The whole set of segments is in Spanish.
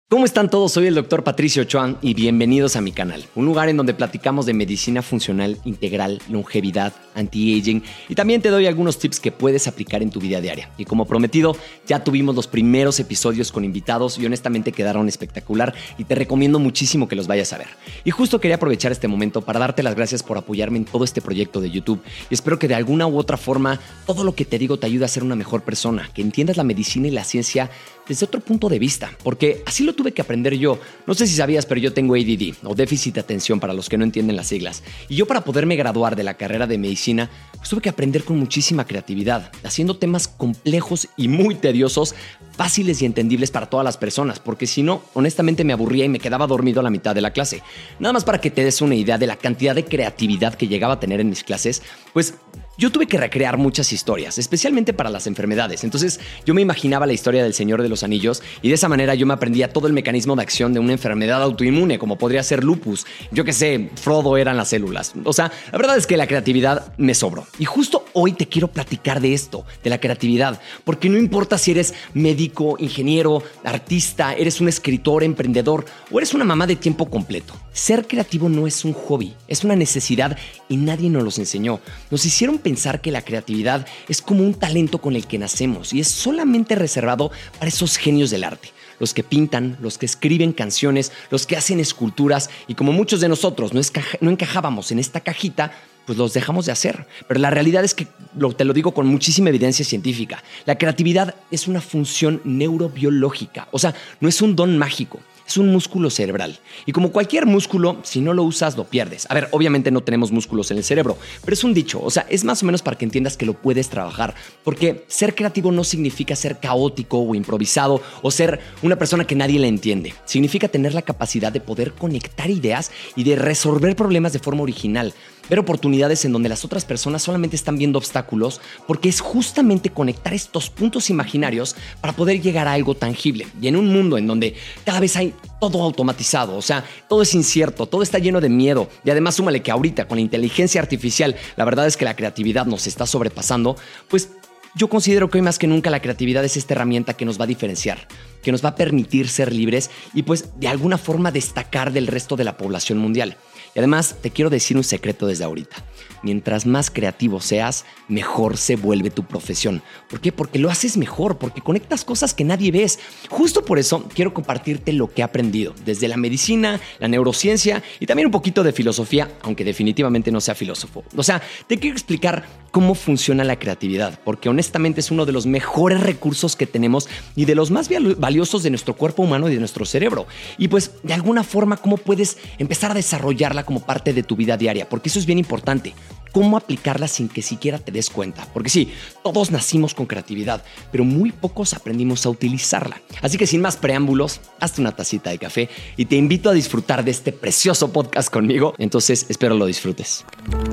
¿Cómo están todos? Soy el Dr. Patricio Ochoa y bienvenidos a mi canal, un lugar en donde platicamos de medicina funcional, integral, longevidad, anti-aging y también te doy algunos tips que puedes aplicar en tu vida diaria. Y como prometido, ya tuvimos los primeros episodios con invitados y honestamente quedaron espectacular y te recomiendo muchísimo que los vayas a ver. Y justo quería aprovechar este momento para darte las gracias por apoyarme en todo este proyecto de YouTube y espero que de alguna u otra forma todo lo que te digo te ayude a ser una mejor persona, que entiendas la medicina y la ciencia desde otro punto de vista, porque así lo tuve que aprender yo. No sé si sabías, pero yo tengo ADD, o déficit de atención para los que no entienden las siglas. Y yo para poderme graduar de la carrera de medicina, pues tuve que aprender con muchísima creatividad, haciendo temas complejos y muy tediosos, fáciles y entendibles para todas las personas, porque si no, honestamente me aburría y me quedaba dormido a la mitad de la clase. Nada más para que te des una idea de la cantidad de creatividad que llegaba a tener en mis clases, pues yo tuve que recrear muchas historias, especialmente para las enfermedades. Entonces yo me imaginaba la historia del Señor de los Anillos y de esa manera yo me aprendía todo el mecanismo de acción de una enfermedad autoinmune, como podría ser lupus. Yo qué sé, Frodo eran las células. O sea, la verdad es que la creatividad me sobró. Y justo hoy te quiero platicar de esto, de la creatividad, porque no importa si eres médico, ingeniero, artista, eres un escritor, emprendedor o eres una mamá de tiempo completo. Ser creativo no es un hobby, es una necesidad y nadie nos los enseñó. Nos hicieron pensar que la creatividad es como un talento con el que nacemos y es solamente reservado para esos genios del arte. Los que pintan, los que escriben canciones, los que hacen esculturas y como muchos de nosotros no encajábamos en esta cajita, pues los dejamos de hacer. Pero la realidad es que, te lo digo con muchísima evidencia científica, la creatividad es una función neurobiológica, o sea, no es un don mágico. Es un músculo cerebral. Y como cualquier músculo, si no lo usas, lo pierdes. A ver, obviamente no tenemos músculos en el cerebro, pero es un dicho. O sea, es más o menos para que entiendas que lo puedes trabajar. Porque ser creativo no significa ser caótico o improvisado o ser una persona que nadie le entiende. Significa tener la capacidad de poder conectar ideas y de resolver problemas de forma original. Ver oportunidades en donde las otras personas solamente están viendo obstáculos, porque es justamente conectar estos puntos imaginarios para poder llegar a algo tangible. Y en un mundo en donde cada vez hay todo automatizado, o sea, todo es incierto, todo está lleno de miedo, y además súmale que ahorita con la inteligencia artificial, la verdad es que la creatividad nos está sobrepasando, pues yo considero que hoy más que nunca la creatividad es esta herramienta que nos va a diferenciar, que nos va a permitir ser libres y pues de alguna forma destacar del resto de la población mundial. Y además te quiero decir un secreto desde ahorita. Mientras más creativo seas, mejor se vuelve tu profesión. ¿Por qué? Porque lo haces mejor, porque conectas cosas que nadie ves. Justo por eso quiero compartirte lo que he aprendido desde la medicina, la neurociencia y también un poquito de filosofía, aunque definitivamente no sea filósofo. O sea, te quiero explicar cómo funciona la creatividad, porque honestamente es uno de los mejores recursos que tenemos y de los más valiosos de nuestro cuerpo humano y de nuestro cerebro. Y pues de alguna forma, cómo puedes empezar a desarrollarla como parte de tu vida diaria, porque eso es bien importante. Cómo aplicarla sin que siquiera te des cuenta. Porque sí, todos nacimos con creatividad, pero muy pocos aprendimos a utilizarla. Así que sin más preámbulos, hazte una tacita de café y te invito a disfrutar de este precioso podcast conmigo. Entonces, espero lo disfrutes.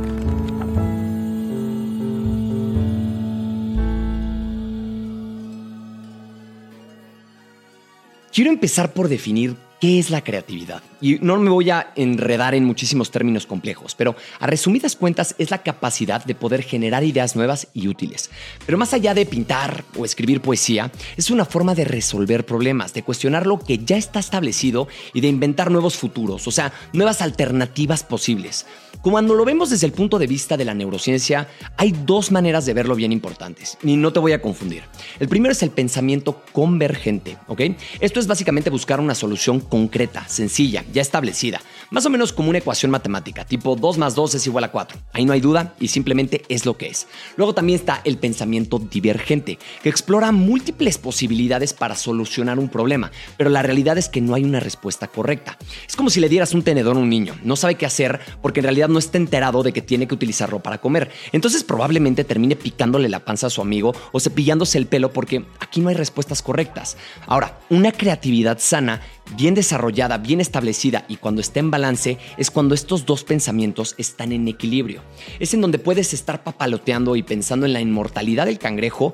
Quiero empezar por definir ¿qué es la creatividad? Y no me voy a enredar en muchísimos términos complejos, pero a resumidas cuentas es la capacidad de poder generar ideas nuevas y útiles. Pero más allá de pintar o escribir poesía, es una forma de resolver problemas, de cuestionar lo que ya está establecido y de inventar nuevos futuros, o sea, nuevas alternativas posibles. Cuando lo vemos desde el punto de vista de la neurociencia, hay dos maneras de verlo bien importantes, y no te voy a confundir. El primero es el pensamiento convergente, ¿ok? Esto es básicamente buscar una solución concreta, sencilla, ya establecida, más o menos como una ecuación matemática, tipo 2 más 2 es igual a 4. Ahí no hay duda y simplemente es lo que es. Luego también está el pensamiento divergente, que explora múltiples posibilidades para solucionar un problema, pero la realidad es que no hay una respuesta correcta. Es como si le dieras un tenedor a un niño, no sabe qué hacer porque en realidad no está enterado de que tiene que utilizarlo para comer. Entonces probablemente termine picándole la panza a su amigo o cepillándose el pelo porque aquí no hay respuestas correctas. Ahora, una creatividad sana, bien desarrollada, bien establecida y cuando está en balance es cuando estos dos pensamientos están en equilibrio. Es en donde puedes estar papaloteando y pensando en la inmortalidad del cangrejo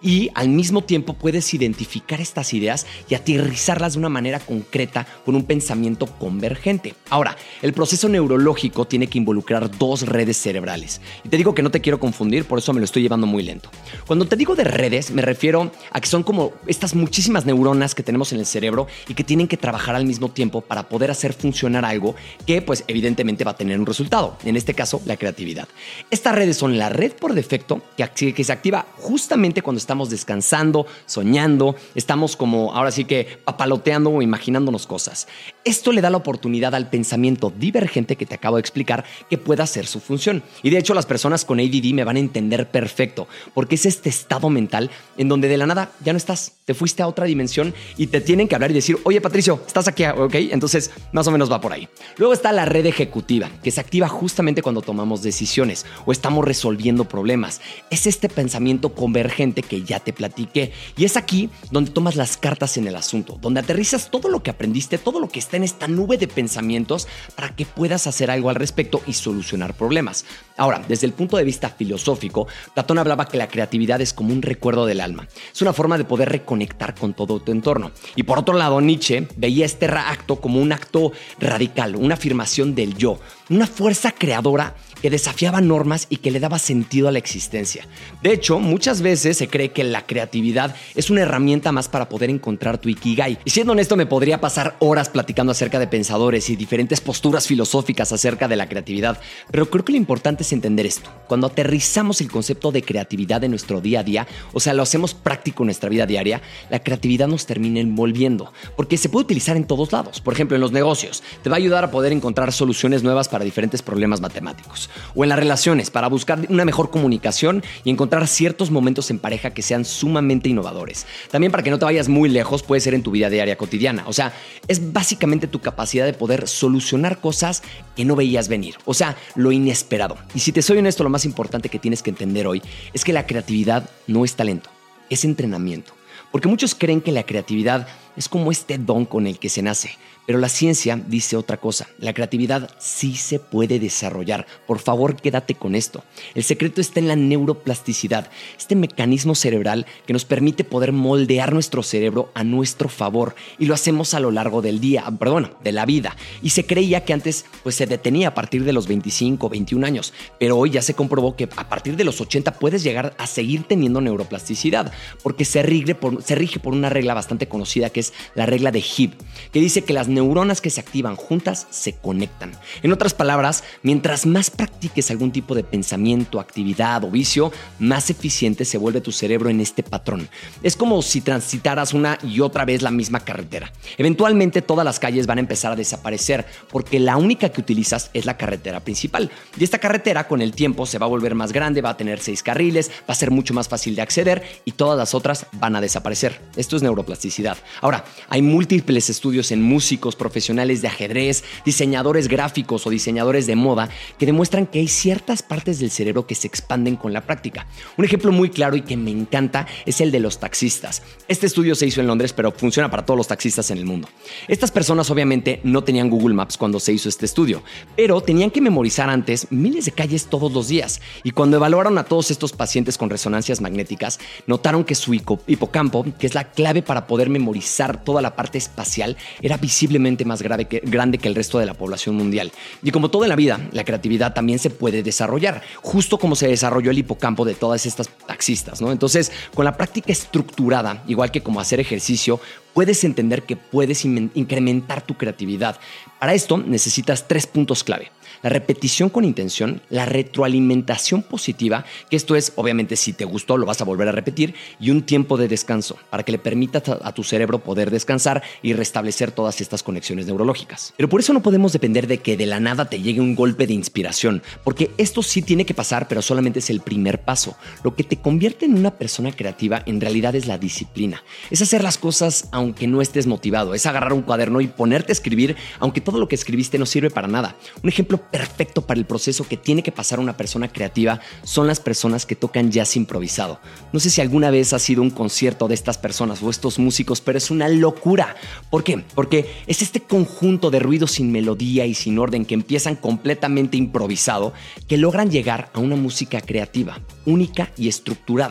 y al mismo tiempo puedes identificar estas ideas y aterrizarlas de una manera concreta con un pensamiento convergente. Ahora, el proceso neurológico tiene que involucrar dos redes cerebrales. Y te digo que no te quiero confundir, por eso me lo estoy llevando muy lento. Cuando te digo de redes, me refiero a que son como estas muchísimas neuronas que tenemos en el cerebro y que tienen que trabajar al mismo tiempo para poder hacer funcionar algo que, pues, evidentemente va a tener un resultado. En este caso, la creatividad. Estas redes son la red por defecto que se activa justamente cuando estamos descansando, soñando, estamos como ahora sí que papaloteando o imaginándonos cosas. Esto le da la oportunidad al pensamiento divergente que te acabo de explicar que pueda hacer su función. Y de hecho, las personas con ADD me van a entender perfecto, porque es este estado mental en donde de la nada ya no estás, te fuiste a otra dimensión y te tienen que hablar y decir, oye Patricio, estás aquí, ¿ok? Entonces, más o menos va por ahí. Luego está la red ejecutiva, que se activa justamente cuando tomamos decisiones o estamos resolviendo problemas. Es este pensamiento convergente que ya te platiqué. Y es aquí donde tomas las cartas en el asunto, donde aterrizas todo lo que aprendiste, todo lo que está en esta nube de pensamientos para que puedas hacer algo al respecto y solucionar problemas. Ahora, desde el punto de vista filosófico, Platón hablaba que la creatividad es como un recuerdo del alma. Es una forma de poder reconectar con todo tu entorno. Y por otro lado, Nietzsche veía este acto como un acto radical, una afirmación del yo, una fuerza creadora que desafiaba normas y que le daba sentido a la existencia. De hecho, muchas veces se cree que la creatividad es una herramienta más para poder encontrar tu ikigai. Y siendo honesto, me podría pasar horas platicando acerca de pensadores y diferentes posturas filosóficas acerca de la creatividad, pero creo que lo importante es entender esto. Cuando aterrizamos el concepto de creatividad en nuestro día a día, o sea, lo hacemos práctico en nuestra vida diaria, la creatividad nos termina envolviendo, porque se puede utilizar en todos lados. Por ejemplo, en los negocios, te va a ayudar a poder encontrar soluciones nuevas para diferentes problemas matemáticos. O en las relaciones, para buscar una mejor comunicación y encontrar ciertos momentos en pareja que sean sumamente innovadores. También, para que no te vayas muy lejos, puede ser en tu vida diaria cotidiana. O sea, es básicamente tu capacidad de poder solucionar cosas que no veías venir. O sea, lo inesperado. Y si te soy honesto, lo más importante que tienes que entender hoy es que la creatividad no es talento, es entrenamiento. Porque muchos creen que la creatividad es como este don con el que se nace. Pero la ciencia dice otra cosa. La creatividad sí se puede desarrollar. Por favor, quédate con esto. El secreto está en la neuroplasticidad, este mecanismo cerebral que nos permite poder moldear nuestro cerebro a nuestro favor. Y lo hacemos a lo largo del día, de la vida. Y se creía que antes pues, se detenía a partir de los 25, 21 años. Pero hoy ya se comprobó que a partir de los 80 puedes llegar a seguir teniendo neuroplasticidad. Porque se rige por una regla bastante conocida que es la regla de Hebb, que dice que las neuronas que se activan juntas se conectan. En otras palabras, mientras más practiques algún tipo de pensamiento, actividad o vicio, más eficiente se vuelve tu cerebro en este patrón. Es como si transitaras una y otra vez la misma carretera. Eventualmente todas las calles van a empezar a desaparecer porque la única que utilizas es la carretera principal. Y esta carretera con el tiempo se va a volver más grande, va a tener 6 carriles, va a ser mucho más fácil de acceder y todas las otras van a desaparecer. Esto es neuroplasticidad. Ahora, hay múltiples estudios en músicos, profesionales de ajedrez, diseñadores gráficos o diseñadores de moda que demuestran que hay ciertas partes del cerebro que se expanden con la práctica. Un ejemplo muy claro y que me encanta es el de los taxistas. Este estudio se hizo en Londres, pero funciona para todos los taxistas en el mundo. Estas personas obviamente no tenían Google Maps cuando se hizo este estudio, pero tenían que memorizar antes miles de calles todos los días. Y cuando evaluaron a todos estos pacientes con resonancias magnéticas, notaron que su hipocampo, que es la clave para poder memorizar toda la parte espacial, era visiblemente más grande que el resto de la población mundial. Y como todo en la vida, la creatividad también se puede desarrollar, justo como se desarrolló el hipocampo de todas estas taxistas, ¿no? Entonces, con la práctica estructurada, igual que como hacer ejercicio, puedes entender que puedes incrementar tu creatividad. Para esto necesitas 3 puntos clave. La repetición con intención, la retroalimentación positiva, que esto es, obviamente, si te gustó, lo vas a volver a repetir, y un tiempo de descanso para que le permitas a tu cerebro poder descansar y restablecer todas estas conexiones neurológicas. Pero por eso no podemos depender de que de la nada te llegue un golpe de inspiración, porque esto sí tiene que pasar, pero solamente es el primer paso. Lo que te convierte en una persona creativa en realidad es la disciplina. Es hacer las cosas aunque no estés motivado, es agarrar un cuaderno y ponerte a escribir, aunque todo lo que escribiste no sirve para nada. Un ejemplo perfecto para el proceso que tiene que pasar una persona creativa son las personas que tocan jazz improvisado. No sé si alguna vez has ido a un concierto de estas personas o estos músicos, pero es una locura. ¿Por qué? Porque es este conjunto de ruidos sin melodía y sin orden que empiezan completamente improvisado que logran llegar a una música creativa, única y estructurada.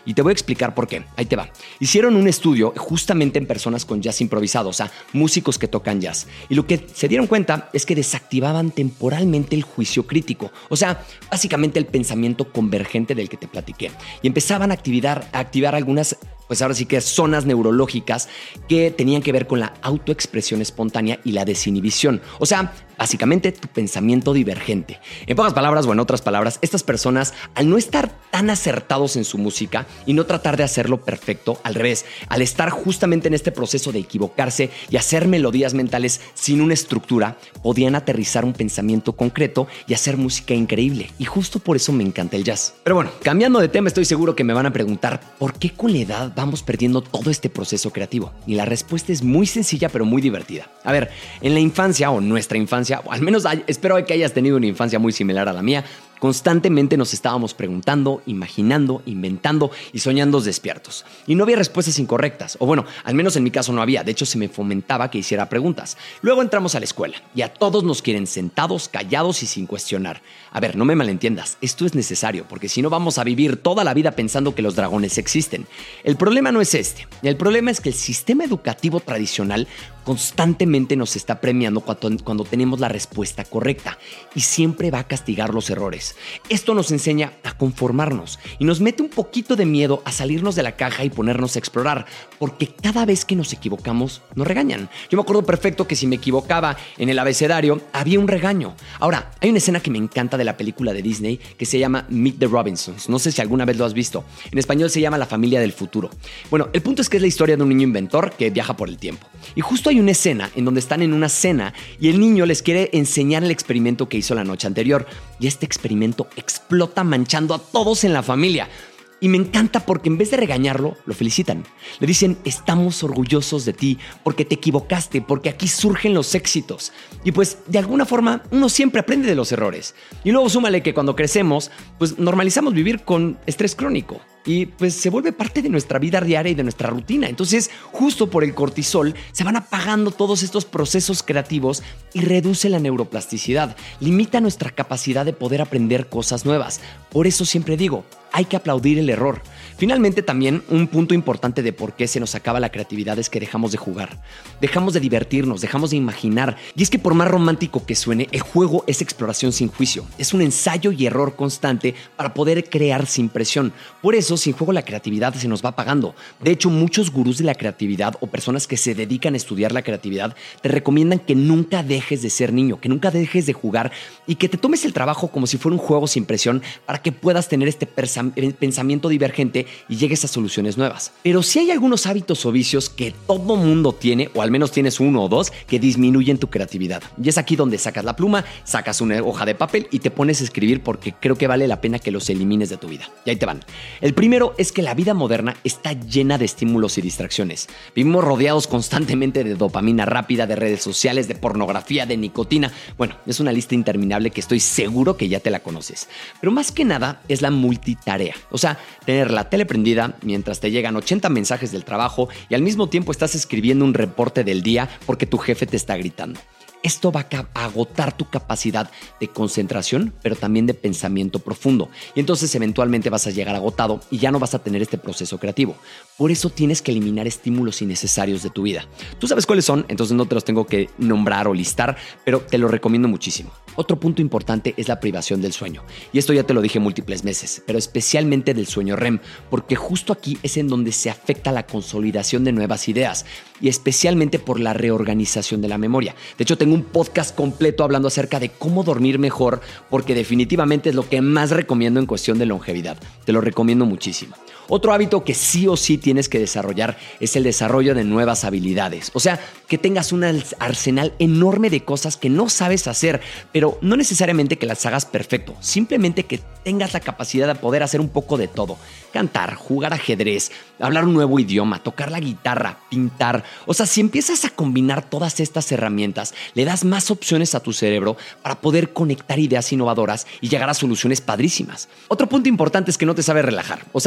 Y te voy a explicar por qué. Ahí te va. Hicieron un estudio justamente en personas con jazz improvisado, o sea, músicos que tocan jazz. Y lo que se dieron cuenta es que desactivaban temporalmente el juicio crítico, o sea, básicamente el pensamiento convergente del que te platiqué. Y empezaban a activar algunas, pues ahora sí que zonas neurológicas que tenían que ver con la autoexpresión espontánea y la desinhibición. O sea, básicamente tu pensamiento divergente. En pocas palabras o en otras palabras, estas personas, al no estar tan acertados en su música y no tratar de hacerlo perfecto, al revés, al estar justamente en este proceso de equivocarse y hacer melodías mentales sin una estructura, podían aterrizar un pensamiento concreto y hacer música increíble. Y justo por eso me encanta el jazz. Pero bueno, cambiando de tema, estoy seguro que me van a preguntar ¿por qué con la edad vamos perdiendo todo este proceso creativo? Y la respuesta es muy sencilla pero muy divertida. A ver, en la infancia o nuestra infancia, o al menos espero que hayas tenido una infancia muy similar a la mía, constantemente nos estábamos preguntando, imaginando, inventando y soñando despiertos. Y no había respuestas incorrectas, o bueno, al menos en mi caso no había. De hecho, se me fomentaba que hiciera preguntas. Luego entramos a la escuela y a todos nos quieren sentados, callados y sin cuestionar. A ver, no me malentiendas, esto es necesario, porque si no vamos a vivir toda la vida pensando que los dragones existen. El problema no es este. El problema es que el sistema educativo tradicional constantemente nos está premiando cuando tenemos la respuesta correcta y siempre va a castigar los errores. Esto nos enseña a conformarnos y nos mete un poquito de miedo a salirnos de la caja y ponernos a explorar, porque cada vez que nos equivocamos nos regañan. Yo me acuerdo perfecto que si me equivocaba en el abecedario había un regaño. Ahora, hay una escena que me encanta de la película de Disney que se llama Meet the Robinsons. No sé si alguna vez lo has visto. En español se llama La familia del futuro. Bueno, el punto es que es la historia de un niño inventor que viaja por el tiempo. Y justo hay una escena en donde están en una cena y el niño les quiere enseñar el experimento que hizo la noche anterior. Y este experimento explota manchando a todos en la familia. Y me encanta porque en vez de regañarlo, lo felicitan. Le dicen, estamos orgullosos de ti porque te equivocaste, porque aquí surgen los éxitos. Y pues de alguna forma uno siempre aprende de los errores. Y luego súmale que cuando crecemos, pues normalizamos vivir con estrés crónico. Y pues se vuelve parte de nuestra vida diaria y de nuestra rutina. Entonces, justo por el cortisol, se van apagando todos estos procesos creativos y reduce la neuroplasticidad. Limita nuestra capacidad de poder aprender cosas nuevas. Por eso siempre digo, hay que aplaudir el error. Finalmente, también un punto importante de por qué se nos acaba la creatividad es que dejamos de jugar. Dejamos de divertirnos, dejamos de imaginar. Y es que por más romántico que suene, el juego es exploración sin juicio. Es un ensayo y error constante para poder crear sin presión. Por eso, sin juego la creatividad se nos va apagando. De hecho, muchos gurús de la creatividad o personas que se dedican a estudiar la creatividad te recomiendan que nunca dejes de ser niño, que nunca dejes de jugar y que te tomes el trabajo como si fuera un juego sin presión para que puedas tener este pensamiento divergente y llegues a soluciones nuevas. Pero sí hay algunos hábitos o vicios que todo mundo tiene, o al menos tienes uno o dos, que disminuyen tu creatividad. Y es aquí donde sacas la pluma, sacas una hoja de papel y te pones a escribir porque creo que vale la pena que los elimines de tu vida. Y ahí te van. El primero es que la vida moderna está llena de estímulos y distracciones. Vivimos rodeados constantemente de dopamina rápida, de redes sociales, de pornografía, de nicotina. Bueno, es una lista interminable que estoy seguro que ya te la conoces. Pero más que nada es la multitarea. O sea, tener la tele prendida mientras te llegan 80 mensajes del trabajo y al mismo tiempo estás escribiendo un reporte del día porque tu jefe te está gritando. Esto va a agotar tu capacidad de concentración, pero también de pensamiento profundo. Y entonces eventualmente vas a llegar agotado y ya no vas a tener este proceso creativo. Por eso tienes que eliminar estímulos innecesarios de tu vida. Tú sabes cuáles son, entonces no te los tengo que nombrar o listar, pero te los recomiendo muchísimo. Otro punto importante es la privación del sueño. Y esto ya te lo dije múltiples veces, pero especialmente del sueño REM, porque justo aquí es en donde se afecta la consolidación de nuevas ideas y especialmente por la reorganización de la memoria. De hecho, tengo un podcast completo hablando acerca de cómo dormir mejor, porque definitivamente es lo que más recomiendo en cuestión de longevidad. Te lo recomiendo muchísimo. Otro hábito que sí o sí tienes que desarrollar es el desarrollo de nuevas habilidades. O sea, que tengas un arsenal enorme de cosas que no sabes hacer, pero no necesariamente que las hagas perfecto. Simplemente que tengas la capacidad de poder hacer un poco de todo. Cantar, jugar ajedrez, hablar un nuevo idioma, tocar la guitarra, pintar. O sea, si empiezas a combinar todas estas herramientas, le das más opciones a tu cerebro para poder conectar ideas innovadoras y llegar a soluciones padrísimas. Otro punto importante es que no te sabes relajar. O sea, vivimos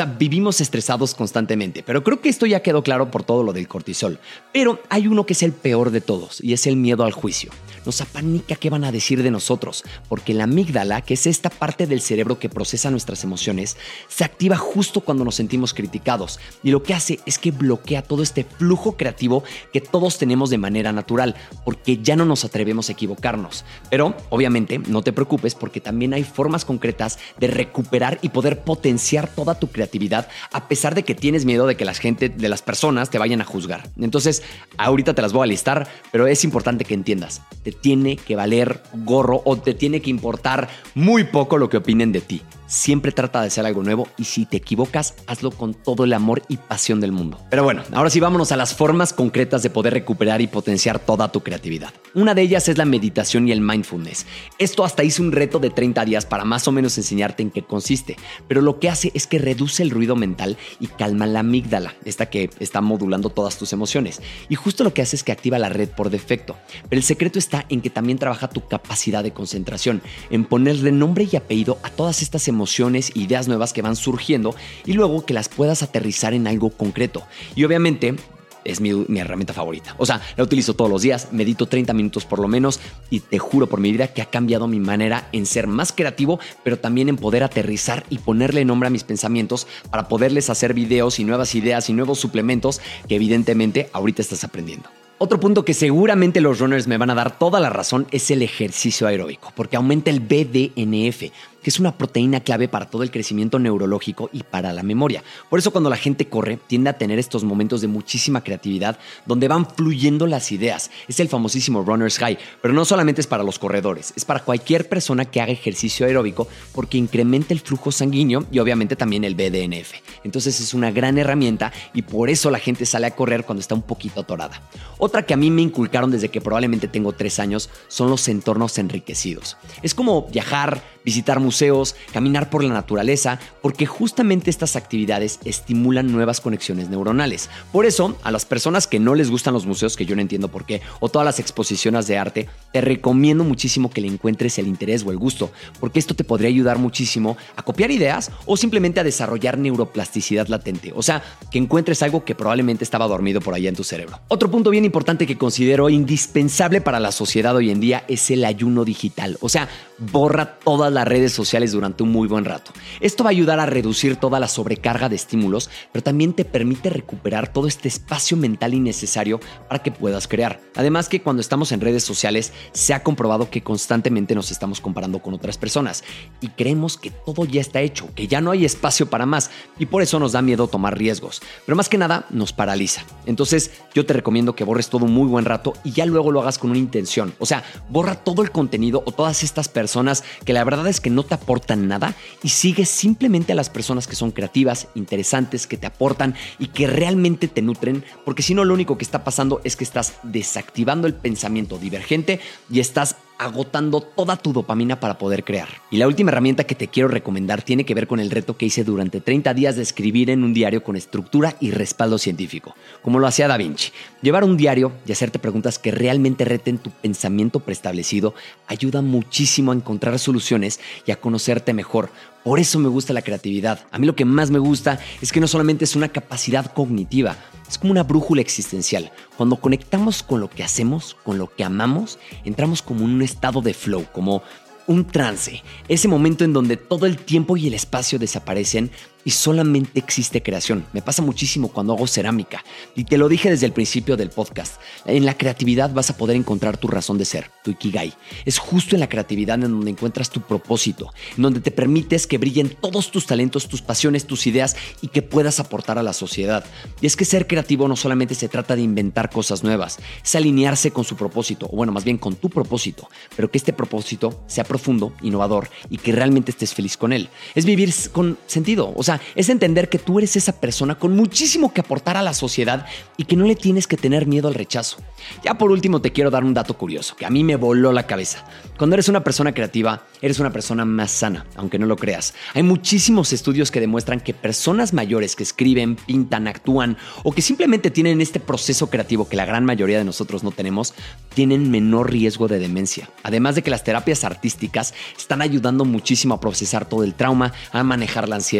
vivimos estresados constantemente, pero creo que esto ya quedó claro por todo lo del cortisol. Pero hay uno que es el peor de todos y es el miedo al juicio. Nos apanica qué van a decir de nosotros, porque la amígdala, que es esta parte del cerebro que procesa nuestras emociones, se activa justo cuando nos sentimos criticados y lo que hace es que bloquea todo este flujo creativo que todos tenemos de manera natural, porque ya no nos atrevemos a equivocarnos. Pero obviamente no te preocupes, porque también hay formas concretas de recuperar y poder potenciar toda tu creatividad a pesar de que tienes miedo de que las personas te vayan a juzgar. Entonces, ahorita te las voy a listar, pero es importante que entiendas, te tiene que valer gorro o te tiene que importar muy poco lo que opinen de ti. Siempre trata de hacer algo nuevo y si te equivocas, hazlo con todo el amor y pasión del mundo. Pero bueno, ahora sí vámonos a las formas concretas de poder recuperar y potenciar toda tu creatividad. Una de ellas es la meditación y el mindfulness. Esto hasta hice un reto de 30 días para más o menos enseñarte en qué consiste, pero lo que hace es que reduce el ruido mental y calma la amígdala, esta que está modulando todas tus emociones. Y justo lo que hace es que activa la red por defecto. Pero el secreto está en que también trabaja tu capacidad de concentración, en ponerle nombre y apellido a todas estas emociones e ideas nuevas que van surgiendo y luego que las puedas aterrizar en algo concreto. Y obviamente es mi herramienta favorita. O sea, la utilizo todos los días, medito 30 minutos por lo menos y te juro por mi vida que ha cambiado mi manera en ser más creativo, pero también en poder aterrizar y ponerle nombre a mis pensamientos para poderles hacer videos y nuevas ideas y nuevos suplementos que evidentemente ahorita estás aprendiendo. Otro punto que seguramente los runners me van a dar toda la razón es el ejercicio aeróbico, porque aumenta el BDNF, que es una proteína clave para todo el crecimiento neurológico y para la memoria. Por eso cuando la gente corre, tiende a tener estos momentos de muchísima creatividad donde van fluyendo las ideas. Es el famosísimo runner's high, pero no solamente es para los corredores, es para cualquier persona que haga ejercicio aeróbico porque incrementa el flujo sanguíneo y obviamente también el BDNF. Entonces es una gran herramienta y por eso la gente sale a correr cuando está un poquito atorada. Otra que a mí me inculcaron desde que probablemente tengo 3 años son los entornos enriquecidos. Es como viajar, visitar museos, caminar por la naturaleza, porque justamente estas actividades estimulan nuevas conexiones neuronales. Por eso, a las personas que no les gustan los museos, que yo no entiendo por qué, o todas las exposiciones de arte, te recomiendo muchísimo que le encuentres el interés o el gusto, porque esto te podría ayudar muchísimo a copiar ideas o simplemente a desarrollar neuroplasticidad latente, o sea, que encuentres algo que probablemente estaba dormido por allá en tu cerebro. Otro punto bien importante que considero indispensable para la sociedad hoy en día es el ayuno digital, o sea, borra todas las redes sociales durante un muy buen rato. Esto va a ayudar a reducir toda la sobrecarga de estímulos, pero también te permite recuperar todo este espacio mental innecesario para que puedas crear. Además que cuando estamos en redes sociales se ha comprobado que constantemente nos estamos comparando con otras personas y creemos que todo ya está hecho, que ya no hay espacio para más y por eso nos da miedo tomar riesgos, pero más que nada nos paraliza. Entonces yo te recomiendo que borres todo un muy buen rato y ya luego lo hagas con una intención. O sea, borra todo el contenido o todas estas personas que la verdad es que no te aportan nada y sigues simplemente a las personas que son creativas, interesantes, que te aportan y que realmente te nutren, porque si no lo único que está pasando es que estás desactivando el pensamiento divergente y estás agotando toda tu dopamina para poder crear. Y la última herramienta que te quiero recomendar tiene que ver con el reto que hice durante 30 días de escribir en un diario con estructura y respaldo científico, como lo hacía Da Vinci. Llevar un diario y hacerte preguntas que realmente reten tu pensamiento preestablecido ayuda muchísimo a encontrar soluciones y a conocerte mejor. Por eso me gusta la creatividad. A mí lo que más me gusta es que no solamente es una capacidad cognitiva, es como una brújula existencial. Cuando conectamos con lo que hacemos, con lo que amamos, entramos como en un estado de flow, como un trance. Ese momento en donde todo el tiempo y el espacio desaparecen y solamente existe creación. Me pasa muchísimo cuando hago cerámica. Y te lo dije desde el principio del podcast. En la creatividad vas a poder encontrar tu razón de ser, tu ikigai. Es justo en la creatividad en donde encuentras tu propósito, en donde te permites que brillen todos tus talentos, tus pasiones, tus ideas y que puedas aportar a la sociedad. Y es que ser creativo no solamente se trata de inventar cosas nuevas, es alinearse con su propósito, o bueno, más bien con tu propósito, pero que este propósito sea profundo, innovador y que realmente estés feliz con él. Es vivir con sentido, o sea, es entender que tú eres esa persona con muchísimo que aportar a la sociedad y que no le tienes que tener miedo al rechazo. Ya por último te quiero dar un dato curioso que a mí me voló la cabeza. Cuando eres una persona creativa, eres una persona más sana, aunque no lo creas. Hay muchísimos estudios que demuestran que personas mayores que escriben, pintan, actúan o que simplemente tienen este proceso creativo que la gran mayoría de nosotros no tenemos, tienen menor riesgo de demencia. Además de que las terapias artísticas están ayudando muchísimo a procesar todo el trauma, a manejar la ansiedad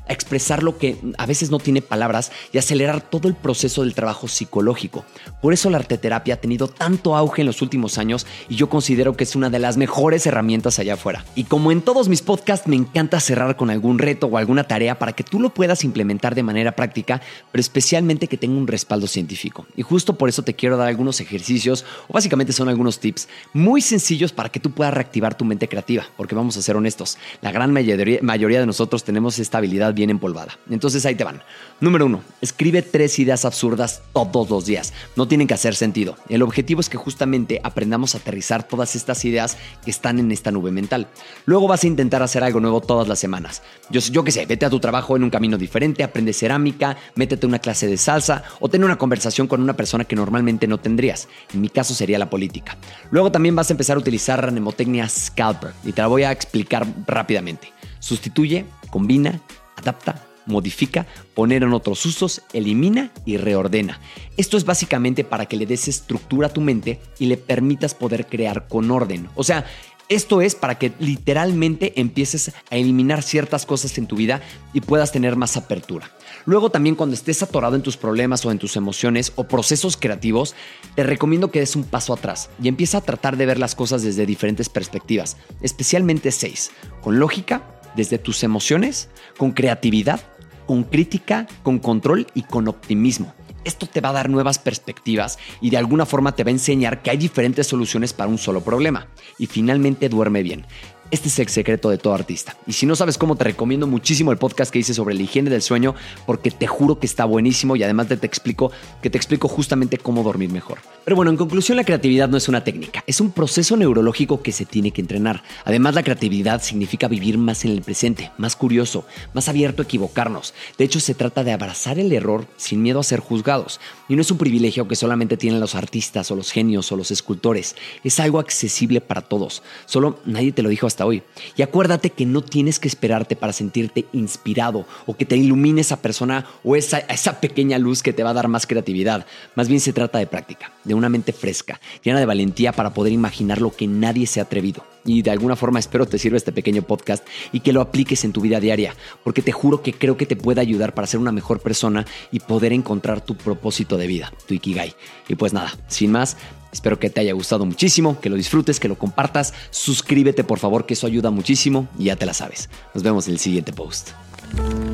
a expresar lo que a veces no tiene palabras y acelerar todo el proceso del trabajo psicológico. Por eso la arteterapia ha tenido tanto auge en los últimos años y yo considero que es una de las mejores herramientas allá afuera. Y como en todos mis podcasts, me encanta cerrar con algún reto o alguna tarea para que tú lo puedas implementar de manera práctica, pero especialmente que tenga un respaldo científico. Y justo por eso te quiero dar algunos ejercicios, o básicamente son algunos tips muy sencillos para que tú puedas reactivar tu mente creativa, porque vamos a ser honestos, la gran mayoría de nosotros tenemos esta habilidad bien empolvada. Entonces ahí te van. Número 1, escribe 3 ideas absurdas todos los días. No tienen que hacer sentido. El objetivo es que justamente aprendamos a aterrizar todas estas ideas que están en esta nube mental. Luego vas a intentar hacer algo nuevo todas las semanas. Yo qué sé, vete a tu trabajo en un camino diferente, aprende cerámica, métete a una clase de salsa o ten una conversación con una persona que normalmente no tendrías. En mi caso sería la política. Luego también vas a empezar a utilizar la mnemotecnia Scalper y te la voy a explicar rápidamente. Sustituye, combina, adapta, modifica, poner en otros usos, elimina y reordena. Esto es básicamente para que le des estructura a tu mente y le permitas poder crear con orden. O sea, esto es para que literalmente empieces a eliminar ciertas cosas en tu vida y puedas tener más apertura. Luego también cuando estés atorado en tus problemas o en tus emociones o procesos creativos, te recomiendo que des un paso atrás y empieza a tratar de ver las cosas desde diferentes perspectivas, especialmente 6, con lógica, desde tus emociones, con creatividad, con crítica, con control y con optimismo. Esto te va a dar nuevas perspectivas y de alguna forma te va a enseñar que hay diferentes soluciones para un solo problema. Y finalmente, duerme bien. Este es el secreto de todo artista. Y si no sabes cómo, te recomiendo muchísimo el podcast que hice sobre la higiene del sueño, porque te juro que está buenísimo y además te explico justamente cómo dormir mejor. Pero bueno, en conclusión, la creatividad no es una técnica, es un proceso neurológico que se tiene que entrenar. Además, la creatividad significa vivir más en el presente, más curioso, más abierto a equivocarnos. De hecho, se trata de abrazar el error sin miedo a ser juzgados. Y no es un privilegio que solamente tienen los artistas o los genios o los escultores. Es algo accesible para todos. Solo nadie te lo dijo hasta hoy. Y acuérdate que no tienes que esperarte para sentirte inspirado o que te ilumine esa persona o esa pequeña luz que te va a dar más creatividad. Más bien se trata de práctica, de una mente fresca, llena de valentía para poder imaginar lo que nadie se ha atrevido. Y de alguna forma espero te sirva este pequeño podcast y que lo apliques en tu vida diaria, porque te juro que creo que te puede ayudar para ser una mejor persona y poder encontrar tu propósito de vida, tu Ikigai. Y pues nada, sin más, espero que te haya gustado muchísimo, que lo disfrutes, que lo compartas. Suscríbete por favor, que eso ayuda muchísimo y ya te la sabes. Nos vemos en el siguiente post.